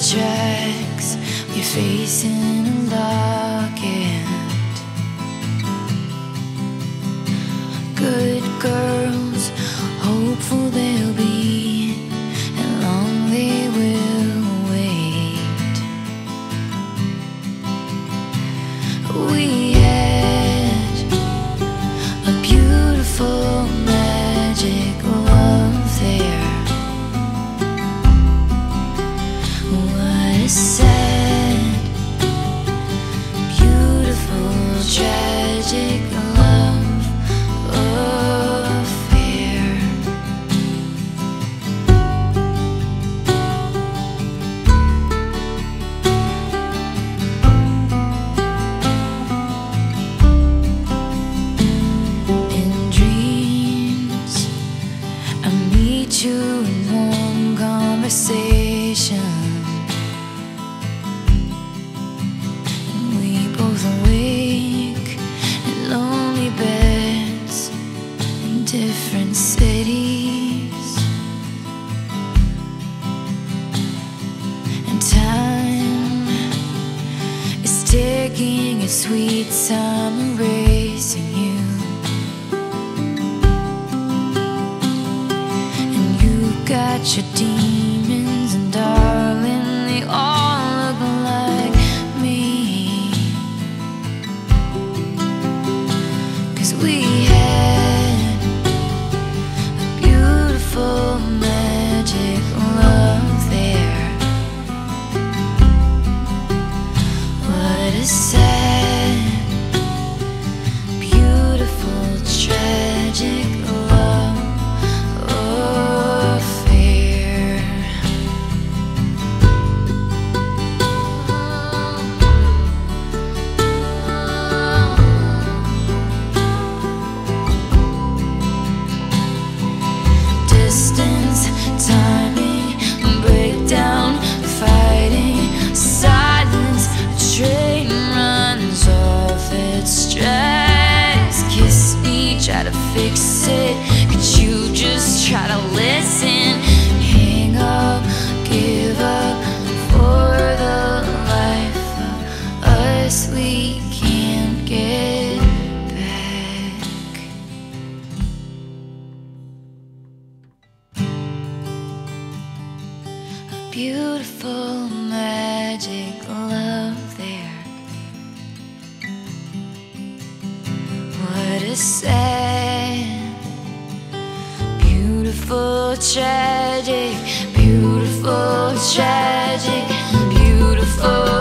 tracks, your face in a locket. Good girls, hopeful they'll be, and long they will wait. We had a beautiful magic love there. What a sad, beautiful, tragic love affair. In dreams, I meet you in warm conversation. Different cities, and time is taking its sweet time, erasing you. And you got your demons, and darling, they all look like me. 'Cause we magic love there. What a sad, beautiful, tragic love affair. Distance, timing, breakdown, fighting, silence, a train runs off its tracks. Kiss me, try to fix it, could you just try to listen? Hang up, give up for the life of us we can't get back. Beautiful, magic love there. What a sad, beautiful, tragic, beautiful, tragic, beautiful.